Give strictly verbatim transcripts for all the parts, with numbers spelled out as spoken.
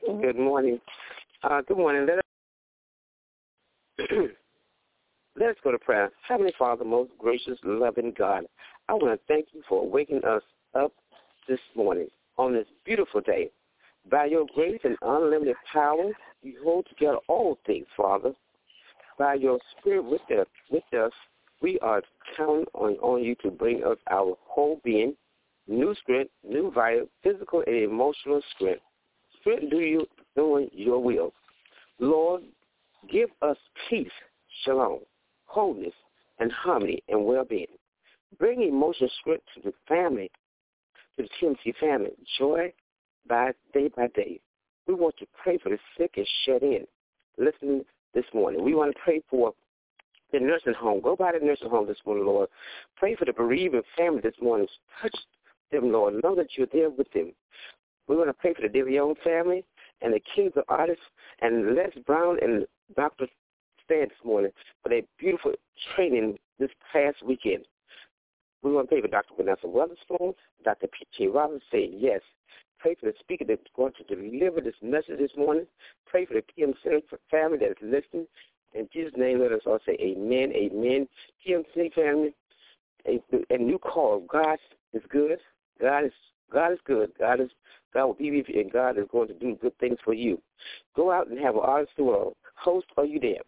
Good morning. Uh, good morning. Let us, let us go to prayer. Heavenly Father, most gracious, loving God, I want to thank you for waking us up this morning on this beautiful day. By your grace and unlimited power, you hold together all things, Father. By your Spirit with us, with us we are counting on, on you to bring us our whole being, new strength, new vital, physical, and emotional strength. Strength do you doing your will. Lord, give us peace, shalom, wholeness, and harmony and well-being. Bring emotional strength to the family, to the T M C family, joy by day by day. We want to pray for the sick and shut in. Listen this morning. We want to pray for the nursing home. Go by the nursing home this morning, Lord. Pray for the bereaved family this morning. Touch them, Lord. Know that you're there with them. We want to pray for the DeVion family and the Kings of Artists and Les Brown and Doctor Stan this morning for their beautiful training this past weekend. We want to pray for Doctor Vanessa Weatherspoon, Doctor P K Roberts, say yes. Pray for the speaker that's going to deliver this message this morning. Pray for the P M Center family that is listening. In Jesus' name, let us all say amen, amen. P M C family, a, a new call. God is good. God is God is good. God is God will be with you, and God is going to do good things for you. Go out and have an honest world. Host, are you there?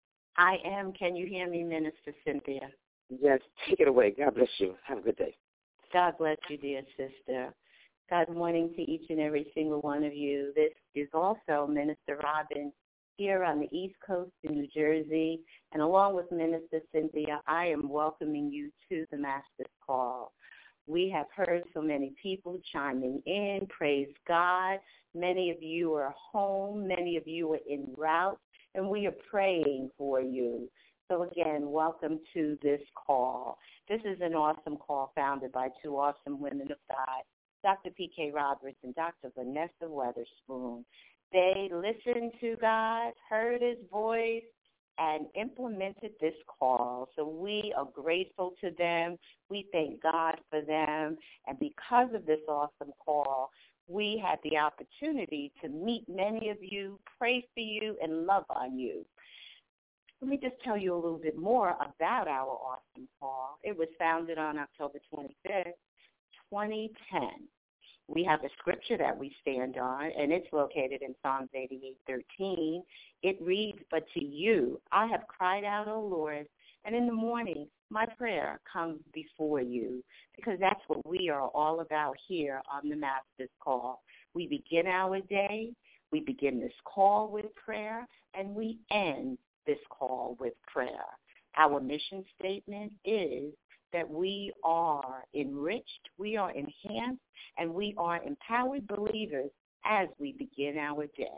I am. Can you hear me, Minister Cynthia? Yes, take it away. God bless you. Have a good day. God bless you, dear sister. Good morning to each and every single one of you. This is also Minister Robin here on the East Coast in New Jersey. And along with Minister Cynthia, I am welcoming you to the Master's Call. We have heard so many people chiming in. Praise God. Many of you are home. Many of you are en route. And we are praying for you. So, again, welcome to this call. This is an awesome call founded by two awesome women of God, Doctor P K Roberts and Doctor Vanessa Weatherspoon. They listened to God, heard his voice, and implemented this call. So we are grateful to them. We thank God for them. And because of this awesome call, we had the opportunity to meet many of you, pray for you, and love on you. Let me just tell you a little bit more about our awesome call. It was founded on October twenty-fifth, twenty ten. We have a scripture that we stand on, and it's located in Psalms eighty-eight thirteen. It reads, "But to you I have cried out, O Lord, and in the morning my prayer comes before you," because that's what we are all about here on the Master's Call. We begin our day, we begin this call with prayer, and we end this call with prayer. Our mission statement is that we are enriched, we are enhanced, and we are empowered believers as we begin our day.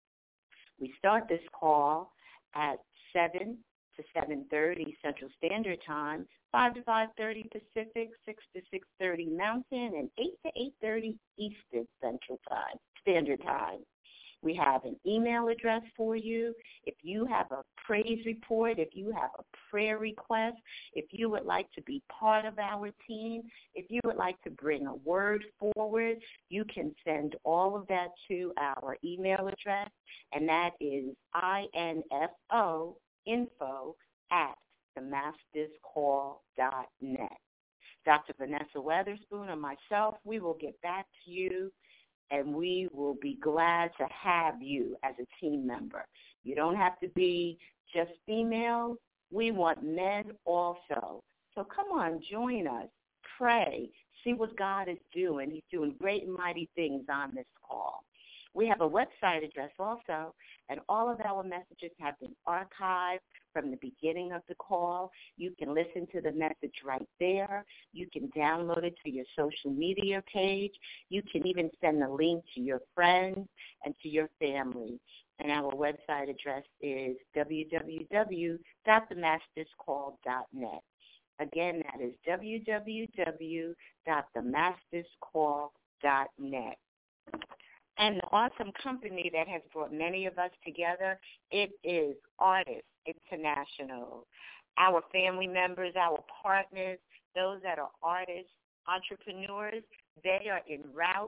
We start this call at seven to seven thirty Central Standard Time, five to five thirty Pacific, six to six thirty Mountain, and eight to eight thirty Eastern Central Time, Standard Time. We have an email address for you. If you have a praise report, if you have a prayer request, if you would like to be part of our team, if you would like to bring a word forward, you can send all of that to our email address, and that is info, info at the masters call dot net. Doctor Vanessa Weatherspoon and myself, we will get back to you, and we will be glad to have you as a team member. You don't have to be just female. We want men also. So come on, join us. Pray. See what God is doing. He's doing great and mighty things on this call. We have a website address also, and all of our messages have been archived from the beginning of the call. You can listen to the message right there. You can download it to your social media page. You can even send the link to your friends and to your family. And our website address is w w w dot the masters call dot net. Again, that is w w w dot the masters call dot net. And the awesome company that has brought many of us together, it is Artists International. Our family members, our partners, those that are artists, entrepreneurs, they are en route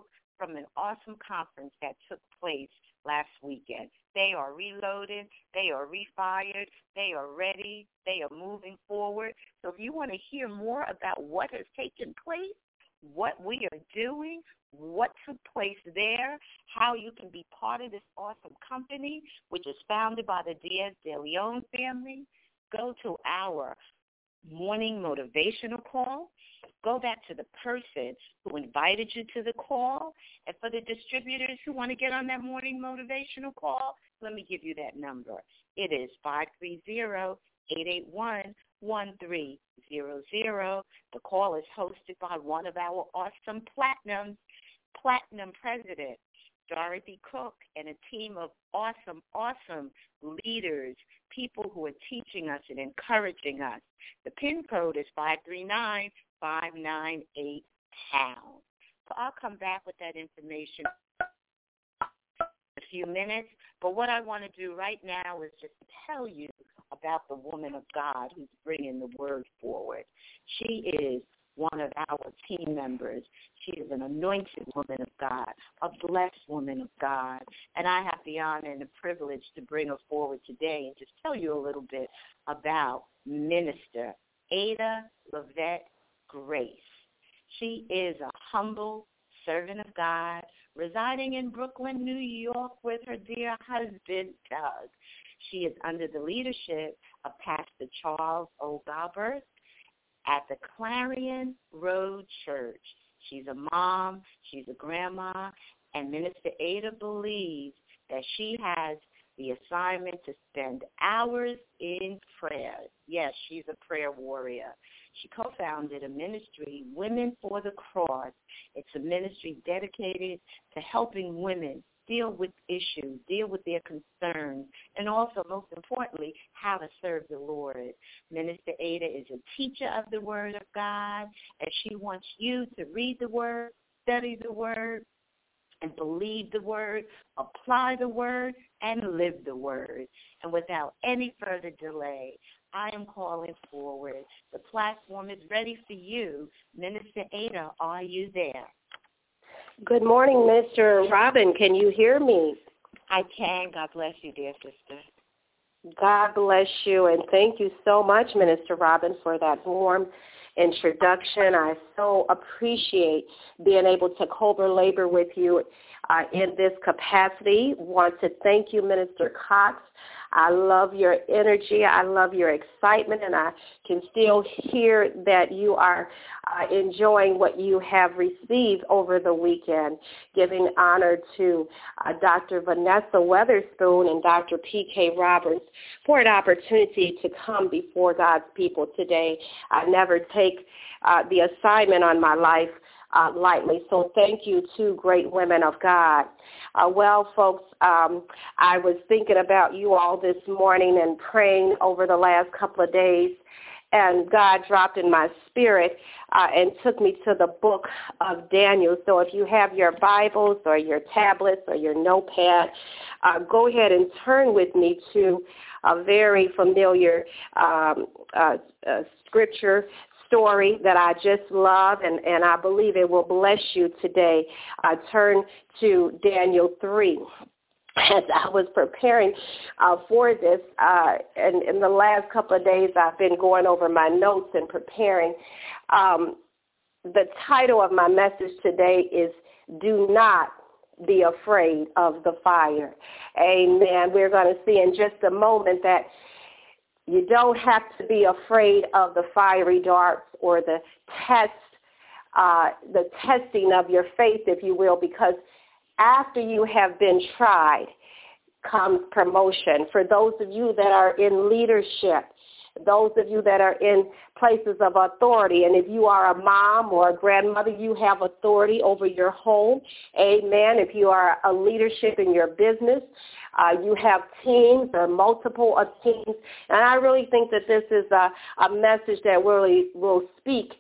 from an awesome conference that took place last weekend. They are reloaded. They are refired. They are ready. They are moving forward. So if you want to hear more about what has taken place, what we are doing, what took place there, how you can be part of this awesome company, which is founded by the Diaz de Leon family, go to our morning motivational call. Go back to the person who invited you to the call. And for the distributors who want to get on that morning motivational call, let me give you that number. It is five three zero, eight eight one, one three zero zero. The call is hosted by one of our awesome platinum, platinum presidents, Dorothy Cook, and a team of awesome, awesome leaders, people who are teaching us and encouraging us. The PIN code is five three nine, five nine eight, pound. So I'll come back with that information in a few minutes. But what I want to do right now is just tell you about the woman of God who's bringing the word forward. She is one of our team members. She is an anointed woman of God, a blessed woman of God. And I have the honor and the privilege to bring her forward today and just tell you a little bit about Minister Ada Lavette Grace. She is a humble servant of God residing in Brooklyn, New York with her dear husband, Doug. She is under the leadership of Pastor Charles O. Galbert at the Clarion Road Church. She's a mom, she's a grandma, and Minister Ada believes that she has the assignment to spend hours in prayer. Yes, she's a prayer warrior. She co-founded a ministry, Women for the Cross. It's a ministry dedicated to helping women deal with issues, deal with their concerns, and also, most importantly, how to serve the Lord. Minister Ada is a teacher of the Word of God, and she wants you to read the Word, study the Word, and believe the Word, apply the Word, and live the Word. And without any further delay, I am calling forward. The platform is ready for you. Minister Ada, are you there? Good morning, Mister Robin. Can you hear me? I can. God bless you, dear sister. God bless you, and thank you so much, Minister Robin, for that warm introduction. I so appreciate being able to co-labor with you uh, in this capacity. Want to thank you, Minister Cox. I love your energy. I love your excitement, and I can still hear that you are uh, enjoying what you have received over the weekend, giving honor to uh, Doctor Vanessa Weatherspoon and Doctor P K Roberts for an opportunity to come before God's people today. I never take uh, the assignment on my life Uh, lightly. So thank you, two great women of God. Uh, well, folks, um, I was thinking about you all this morning and praying over the last couple of days, and God dropped in my spirit uh, and took me to the book of Daniel. So if you have your Bibles or your tablets or your notepad, uh, go ahead and turn with me to a very familiar um, uh, uh, scripture story that I just love, and, and I believe it will bless you today. I turn to Daniel three. As I was preparing uh, for this, uh, and in the last couple of days, I've been going over my notes and preparing. Um, the title of my message today is "Do Not Be Afraid of the Fire." Amen. We're going to see in just a moment that you don't have to be afraid of the fiery darts or the test, uh, the testing of your faith, if you will, because after you have been tried comes promotion. For those of you that are in leadership, those of you that are in places of authority, and if you are a mom or a grandmother, you have authority over your home. Amen. If you are a leadership in your business, uh, you have teams or multiple of teams. And I really think that this is a, a message that really will speak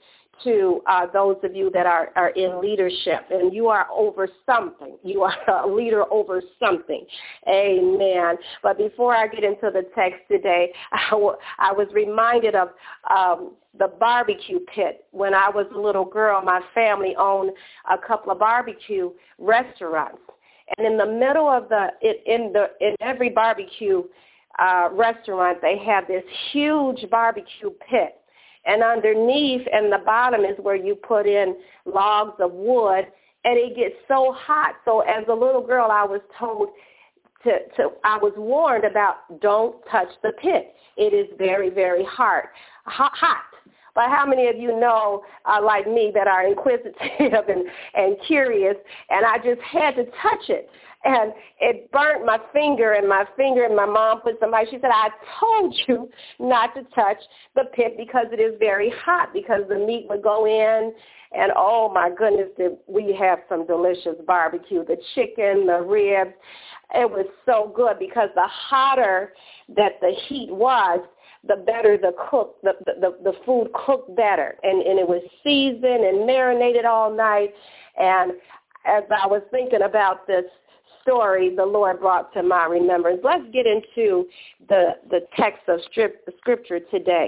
to uh, those of you that are, are in leadership, and you are over something. You are a leader over something. Amen. But before I get into the text today, I, w- I was reminded of um, the barbecue pit. When I was a little girl, my family owned a couple of barbecue restaurants. And in the middle of the, in the in every barbecue uh, restaurant, they have this huge barbecue pit. And underneath and the bottom is where you put in logs of wood, and it gets so hot. So as a little girl, I was told to, to I was warned about don't touch the pit. It is very, very hard, hot. hot. But how many of you know, uh, like me, that are inquisitive and, and curious, and I just had to touch it. And it burnt my finger and my finger, and my mom put somebody, she said, I told you not to touch the pit because it is very hot, because the meat would go in. And, oh, my goodness, did we have some delicious barbecue, the chicken, the ribs. It was so good because the hotter that the heat was, the better the cook, the, the, the food cooked better. And, and it was seasoned and marinated all night. And as I was thinking about this story, the Lord brought to my remembrance. Let's get into the, the text of Scripture today.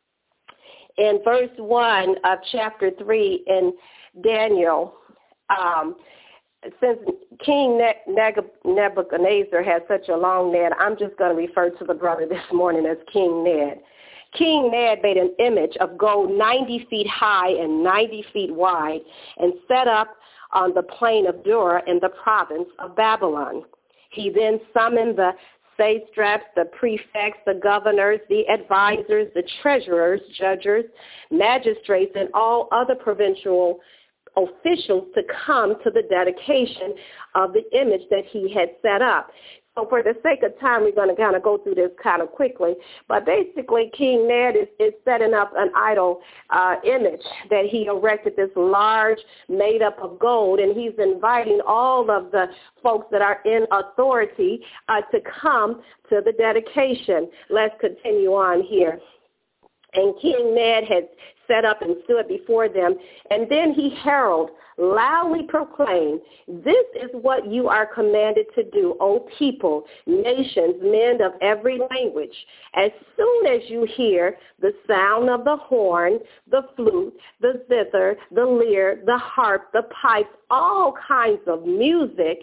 In verse one of chapter three in Daniel, um, since King Nebuchadnezzar has such a long name, I'm just going to refer to the brother this morning as King Ned. King Ned made an image of gold ninety feet high and ninety feet wide and set up on the plain of Dura in the province of Babylon. He then summoned the satraps, the prefects, the governors, the advisors, the treasurers, judges, magistrates, and all other provincial officials to come to the dedication of the image that he had set up. So for the sake of time, we're going to kind of go through this kind of quickly. But basically, King Ned is, is setting up an idol uh, image that he erected, this large made up of gold, and he's inviting all of the folks that are in authority uh, to come to the dedication. Let's continue on here. And King Ned had set up and stood before them, and then he heralded, loudly proclaimed, this is what you are commanded to do, O people, nations, men of every language. As soon as you hear the sound of the horn, the flute, the zither, the lyre, the harp, the pipes, all kinds of music,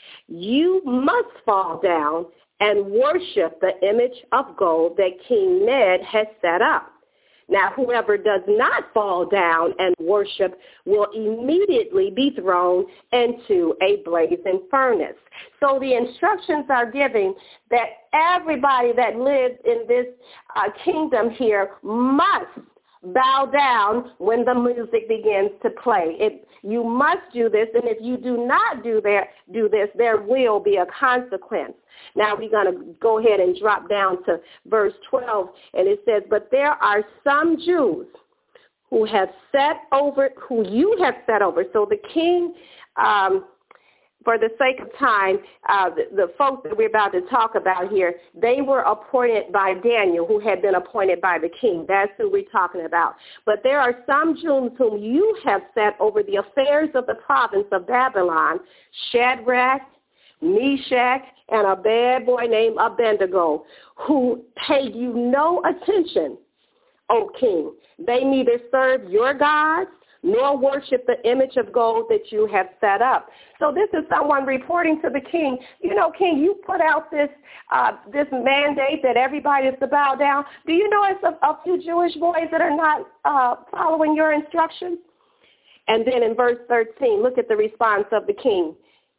you must fall down and worship the image of gold that King Ned has set up. Now, whoever does not fall down and worship will immediately be thrown into a blazing furnace. So the instructions are giving that everybody that lives in this uh, kingdom here must bow down when the music begins to play. It, you must do this, and if you do not do, that, do this, there will be a consequence. Now we're going to go ahead and drop down to verse twelve, and it says, but there are some Jews who have set over, who you have set over. So the king, um, for the sake of time, uh, the, the folks that we're about to talk about here, they were appointed by Daniel, who had been appointed by the king. That's who we're talking about. But there are some Jews whom you have set over the affairs of the province of Babylon, Shadrach, Meshach, and a bad boy named Abednego, who paid you no attention, O king. They neither serve your gods nor worship the image of gold that you have set up. So this is someone reporting to the king, you know, king, you put out this uh, this mandate that everybody is to bow down. Do you know it's a, a few Jewish boys that are not uh, following your instructions? And then in verse thirteen, look at the response of the king.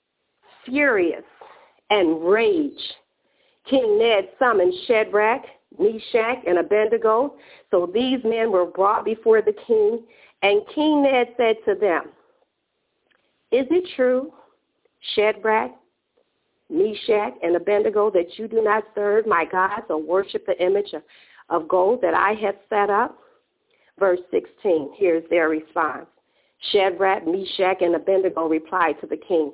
Furious and rage, King Ned summoned Shadrach, Meshach, and Abednego. So these men were brought before the king, and King Ned said to them, is it true, Shadrach, Meshach, and Abednego, that you do not serve my gods or worship the image of, of gold that I have set up? Verse sixteen, here's their response. Shadrach, Meshach, and Abednego replied to the king,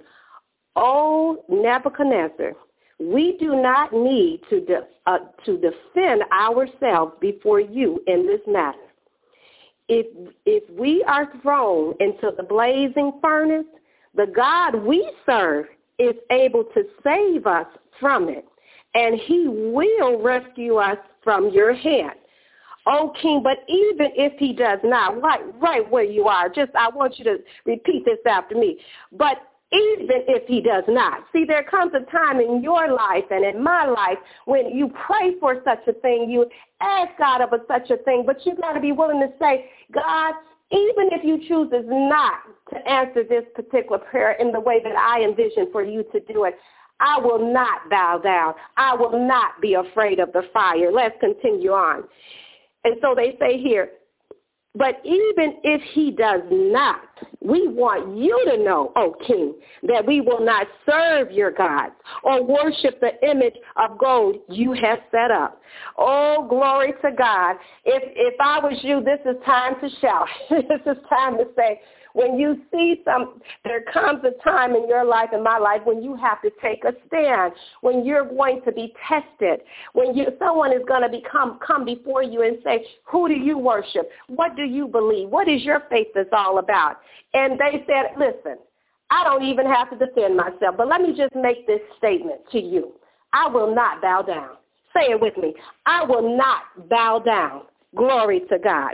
O Nebuchadnezzar, we do not need to, de- uh, to defend ourselves before you in this matter. if if we are thrown into the blazing furnace, the God we serve is able to save us from it, and he will rescue us from your hand. O king, but even if he does not, right, right where you are, just I want you to repeat this after me. But even if he does not, see, there comes a time in your life and in my life when you pray for such a thing, you ask God of a, such a thing, but you got to be willing to say, God, even if you chooses not to answer this particular prayer in the way that I envision for you to do it, I will not bow down. I will not be afraid of the fire. Let's continue on. And so they say here, but even if he does not, we want you to know, O king, that we will not serve your gods or worship the image of gold you have set up. Oh, glory to God. If if I was you, this is time to shout. This is time to say, when you see some, there comes a time in your life, in my life, when you have to take a stand, when you're going to be tested, when you, someone is going to become come before you and say, who do you worship? What do you believe? What is your faith is all about? And they said, listen, I don't even have to defend myself, but let me just make this statement to you. I will not bow down. Say it with me. I will not bow down. Glory to God.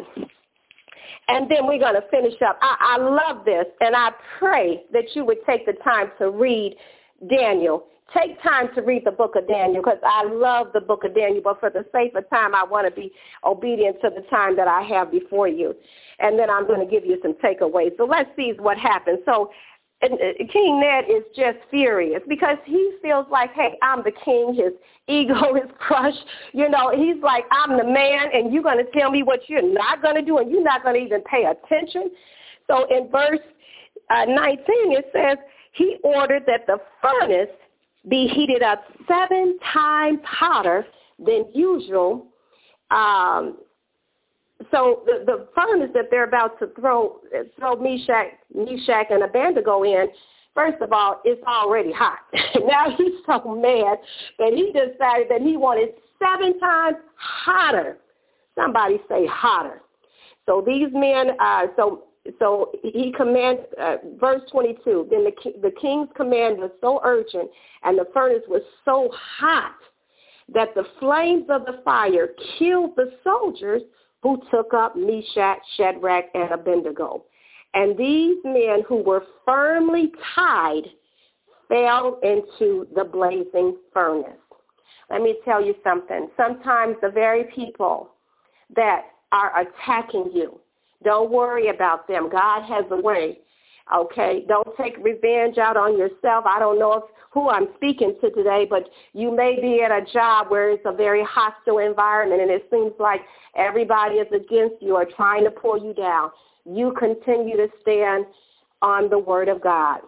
And then we're going to finish up. I, I love this, and I pray that you would take the time to read Daniel. Take time to read the book of Daniel, because I love the book of Daniel, but for the sake of time, I want to be obedient to the time that I have before you. And then I'm going to give you some takeaways. So let's see what happens. So and, uh, King Ned is just furious because he feels like, hey, I'm the king. His ego is crushed. You know, he's like, I'm the man, and you're going to tell me what you're not going to do, and you're not going to even pay attention. So in verse uh, nineteen, it says, he ordered that the furnace be heated up seven times hotter than usual. Um, so the, the furnace that they're about to throw throw Meshach, Meshach and Abednego in, first of all, it's already hot. Now he's so mad that he decided that he wanted seven times hotter. Somebody say hotter. So these men, uh, so so he commands, uh, verse twenty-two, then the, the king's command was so urgent and the furnace was so hot that the flames of the fire killed the soldiers who took up Meshach, Shadrach, and Abednego. And these men who were firmly tied fell into the blazing furnace. Let me tell you something. Sometimes the very people that are attacking you, don't worry about them. God has a way, okay? Don't take revenge out on yourself. I don't know if, who I'm speaking to today, but you may be at a job where it's a very hostile environment and it seems like everybody is against you or trying to pull you down. You continue to stand on the word of God.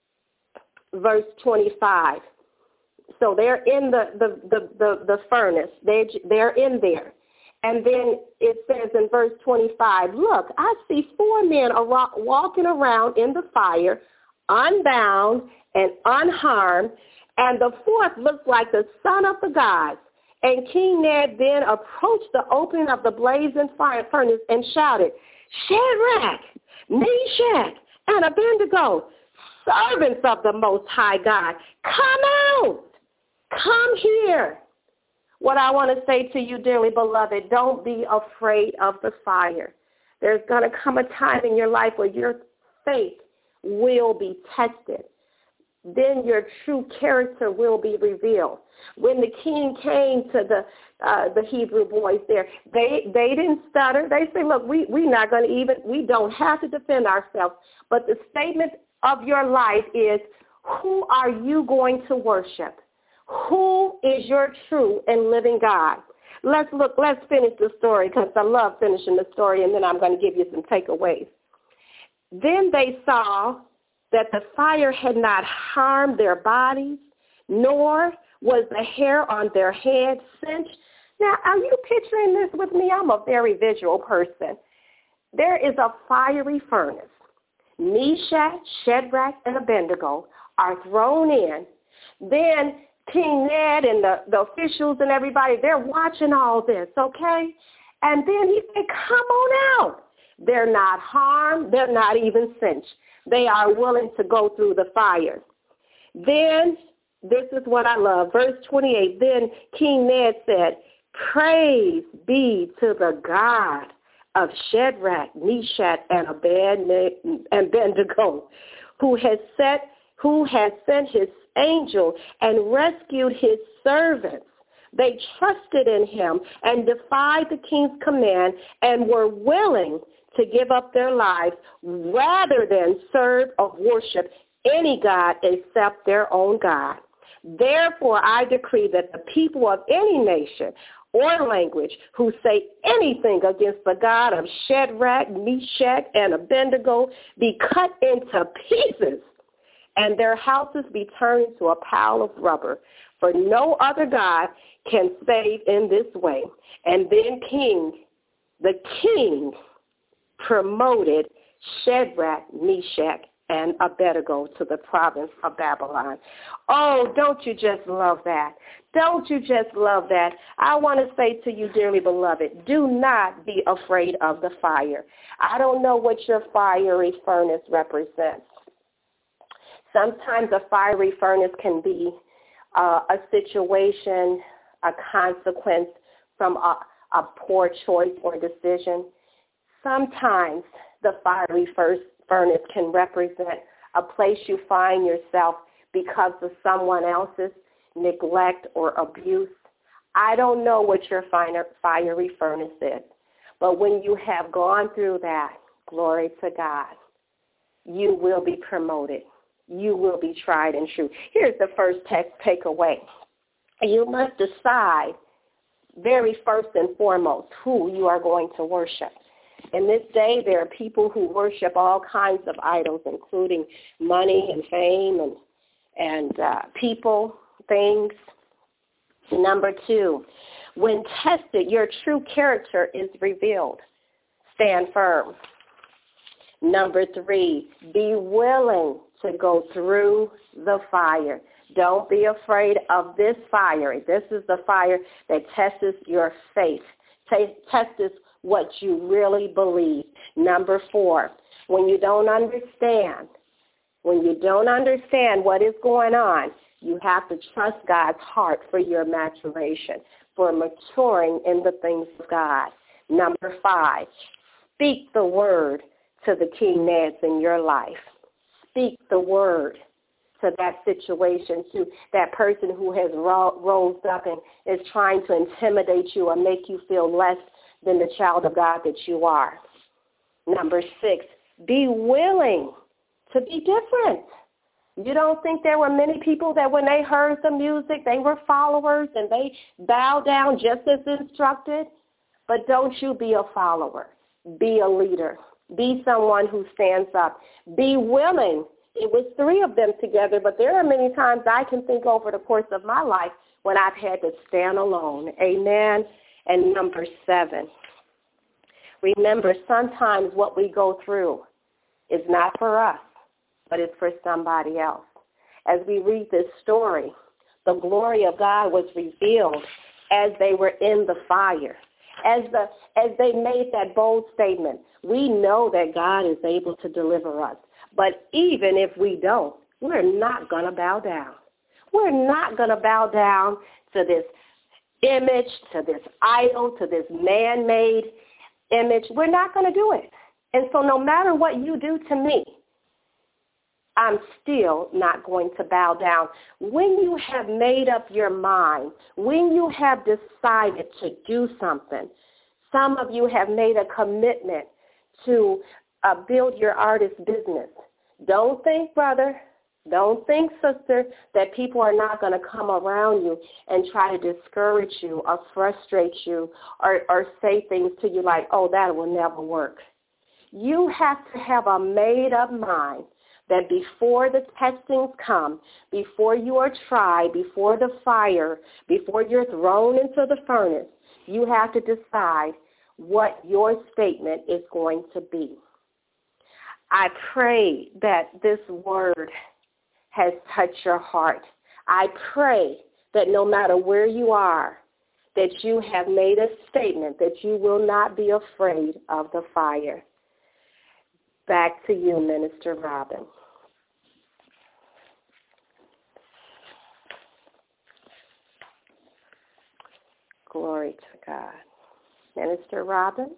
Verse twenty-five. So they're in the, the, the, the, the furnace. They, they're in there. And then it says in verse twenty-five, look, I see four men ar- walking around in the fire, unbound and unharmed, and the fourth looks like the son of the gods. And King Ned then approached the opening of the blazing fire furnace and shouted, Shadrach, Meshach, and Abednego, servants of the Most High God, come out, come here. What I want to say to you, dearly beloved, don't be afraid of the fire. There's going to come a time in your life where your faith will be tested. Then your true character will be revealed. When the king came to the uh, the Hebrew boys there, they they didn't stutter. They say, look, we, we're not going to even, we don't have to defend ourselves. But the statement of your life is, who are you going to worship? Who is your true and living God? Let's look, let's finish the story because I love finishing the story, and then I'm going to give you some takeaways. Then they saw that the fire had not harmed their bodies, nor was the hair on their heads singed. Now, are you picturing this with me? I'm a very visual person. There is a fiery furnace. Meshach, Shadrach, and Abednego are thrown in. Then King Ned and the, the officials and everybody, they're watching all this, okay? And then he said, come on out. They're not harmed. They're not even singed. They are willing to go through the fire. Then, this is what I love, verse twenty-eight, then King Ned said, praise be to the God of Shadrach, Meshach, and Abednego, who has set, who has sent his angel and rescued his servants. They trusted in him and defied the king's command and were willing to give up their lives rather than serve or worship any god except their own God. Therefore, I decree that the people of any nation or language who say anything against the God of Shadrach, Meshach, and Abednego be cut into pieces, and their houses be turned into a pile of rubber. For no other God can save in this way. And then King, the king, promoted Shadrach, Meshach, and Abednego to the province of Babylon. Oh, don't you just love that? Don't you just love that? I want to say to you, dearly beloved, do not be afraid of the fire. I don't know what your fiery furnace represents. Sometimes a fiery furnace can be uh, a situation, a consequence from a, a poor choice or decision. Sometimes the fiery first furnace can represent a place you find yourself because of someone else's neglect or abuse. I don't know what your fiery furnace is, but when you have gone through that, glory to God, you will be promoted. You will be tried and true. Here's the first takeaway. You must decide very first and foremost who you are going to worship. In this day, there are people who worship all kinds of idols, including money and fame and, and uh, people, things. Number two, when tested, your true character is revealed. Stand firm. Number three, be willing to go through the fire. Don't be afraid of this fire. This is the fire that tests your faith, tests what you really believe. Number four, when you don't understand, when you don't understand what is going on, you have to trust God's heart for your maturation, for maturing in the things of God. Number five, speak the word to the King Neds in your life. Speak the word to that situation, to that person who has ro- rose up and is trying to intimidate you or make you feel less than the child of God that you are. Number six, be willing to be different. You don't think there were many people that when they heard the music, they were followers and they bowed down just as instructed? But don't you be a follower. Be a leader. Be someone who stands up. Be willing. It was three of them together, but there are many times I can think over the course of my life when I've had to stand alone. Amen. And number seven, remember sometimes what we go through is not for us, but it's for somebody else. As we read this story, the glory of God was revealed as they were in the fire. As the as they made that bold statement, we know that God is able to deliver us. But even if we don't, we're not going to bow down. We're not going to bow down to this image, to this idol, to this man-made image. We're not going to do it. And so no matter what you do to me, I'm still not going to bow down. When you have made up your mind, when you have decided to do something, some of you have made a commitment to uh, build your artist business. Don't think, brother, don't think, sister, that people are not going to come around you and try to discourage you or frustrate you or, or say things to you like, oh, that will never work. You have to have a made-up mind that before the testings come, before you are tried, before the fire, before you're thrown into the furnace, you have to decide what your statement is going to be. I pray that this word has touched your heart. I pray that no matter where you are, that you have made a statement that you will not be afraid of the fire. Back to you, Minister Robin. Glory to God. Minister Robin?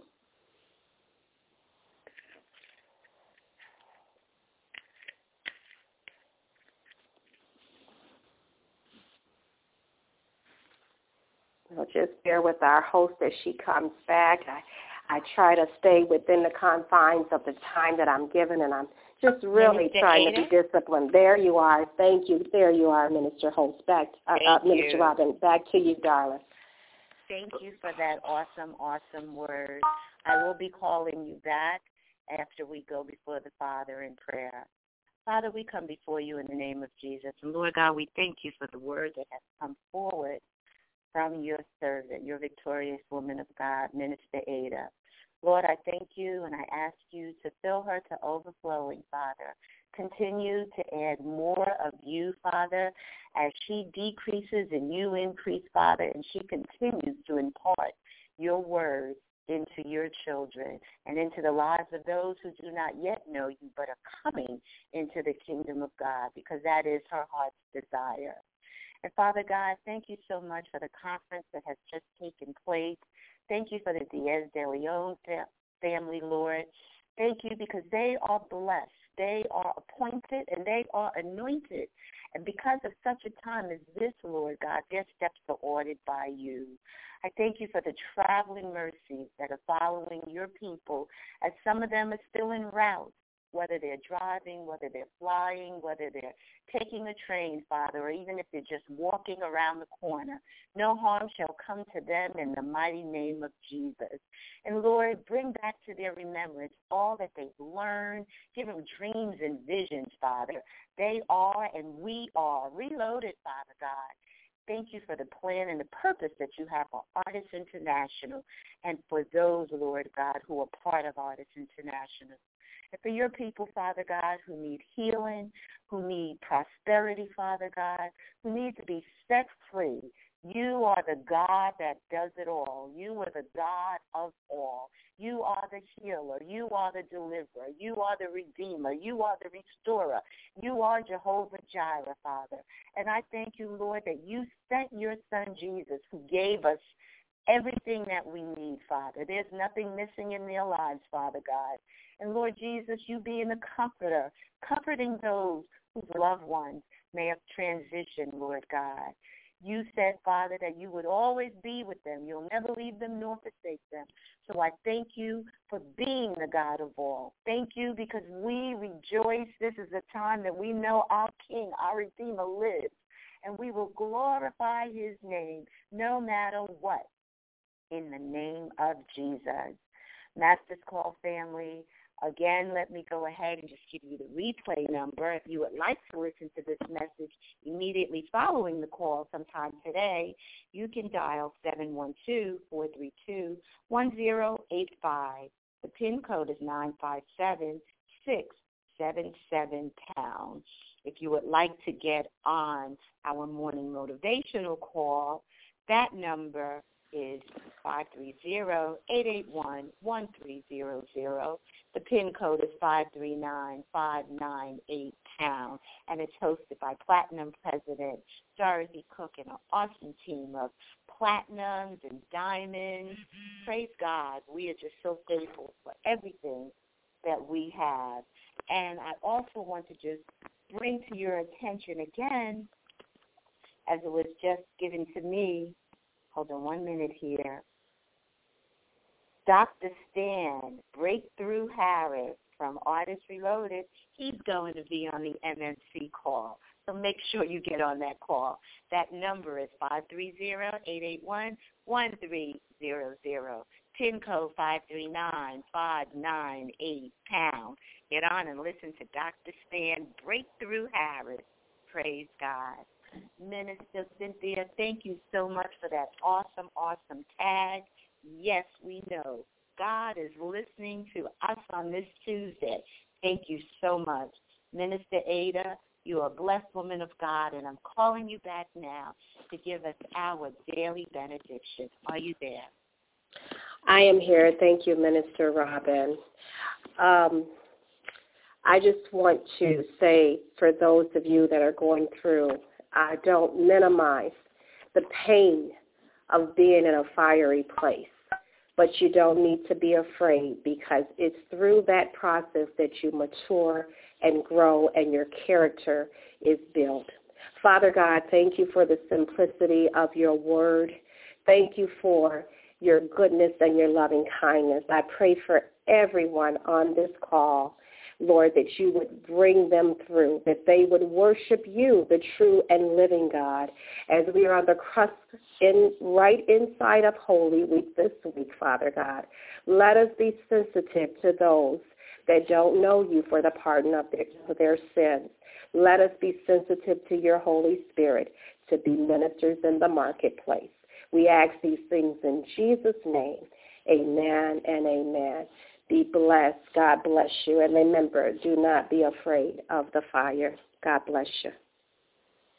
Well, just bear with our host as she comes back. I, I try to stay within the confines of the time that I'm given, and I'm just really Minister trying Ada? to be disciplined. There you are. Thank you. There you are, Minister Host. Back, uh, uh, Minister you. Robin. Back to you, darling. Thank you for that awesome, awesome word. I will be calling you back after we go before the Father in prayer. Father, we come before you in the name of Jesus. And Lord God, we thank you for the word that has come forward from your servant, your victorious woman of God, Minister Ada. Lord, I thank you and I ask you to fill her to overflowing, Father. Continue to add more of you, Father, as she decreases and you increase, Father, and she continues to impart your word into your children and into the lives of those who do not yet know you but are coming into the kingdom of God, because that is her heart's desire. And Father God, thank you so much for the conference that has just taken place. Thank you for the Diaz de Leon family, Lord. Thank you because they are blessed. They are appointed and they are anointed. And because of such a time as this, Lord God, their steps are ordered by you. I thank you for the traveling mercies that are following your people, as some of them are still en route, whether they're driving, whether they're flying, whether they're taking a train, Father, or even if they're just walking around the corner. No harm shall come to them in the mighty name of Jesus. And, Lord, bring back to their remembrance all that they've learned. Give them dreams and visions, Father. They are and we are reloaded, Father God. Thank you for the plan and the purpose that you have for Artists International and for those, Lord God, who are part of Artists International. And for your people, Father God, who need healing, who need prosperity, Father God, who need to be set free. You are the God that does it all. You are the God of all. You are the healer. You are the deliverer. You are the redeemer. You are the restorer. You are Jehovah Jireh, Father. And I thank you, Lord, that you sent your son Jesus, who gave us everything that we need, Father. There's nothing missing in their lives, Father God. And Lord Jesus, you being the comforter, comforting those whose loved ones may have transitioned, Lord God. You said, Father, that you would always be with them. You'll never leave them nor forsake them. So I thank you for being the God of all. Thank you because we rejoice. This is a time that we know our King, our Redeemer lives, and we will glorify his name no matter what, in the name of Jesus. Master's Call family, again, let me go ahead and just give you the replay number. If you would like to listen to this message immediately following the call sometime today, you can dial seven one two, four three two, one zero eight five. The PIN code is nine five seven, six seven seven pound. If you would like to get on our morning motivational call, that number is five three zero, eight eight one, one three zero zero. The PIN code is five three nine, five nine eight pound, and it's hosted by Platinum President Dorothy Cook and an awesome team of platinums and diamonds. Praise God. We are just so thankful for everything that we have. And I also want to just bring to your attention again, as it was just given to me, hold on one minute here. Doctor Stan Breakthrough Harris from Artists Reloaded, he's going to be on the M M C call. So make sure you get on that call. That number is five three zero, eight eight one, one three zero zero. PIN code five three nine, five nine eight pound. Get on and listen to Doctor Stan Breakthrough Harris. Praise God. Minister Cynthia, thank you so much for that awesome, awesome tag. Yes, we know God is listening to us on this Tuesday. Thank you so much. Minister Ada, you are a blessed woman of God, and I'm calling you back now to give us our daily benediction. Are you there? I am here. Thank you, Minister Robin. Um, I just want to say for those of you that are going through, uh, don't minimize the pain of being in a fiery place. But you don't need to be afraid, because it's through that process that you mature and grow and your character is built. Father God, thank you for the simplicity of your word. Thank you for your goodness and your loving kindness. I pray for everyone on this call, Lord, that you would bring them through, that they would worship you, the true and living God, as we are on the cusp in right inside of Holy Week this week, Father God. Let us be sensitive to those that don't know you for the pardon of their, of their sins. Let us be sensitive to your Holy Spirit to be ministers in the marketplace. We ask these things in Jesus' name. Amen and amen. Be blessed. God bless you. And remember, do not be afraid of the fire. God bless you.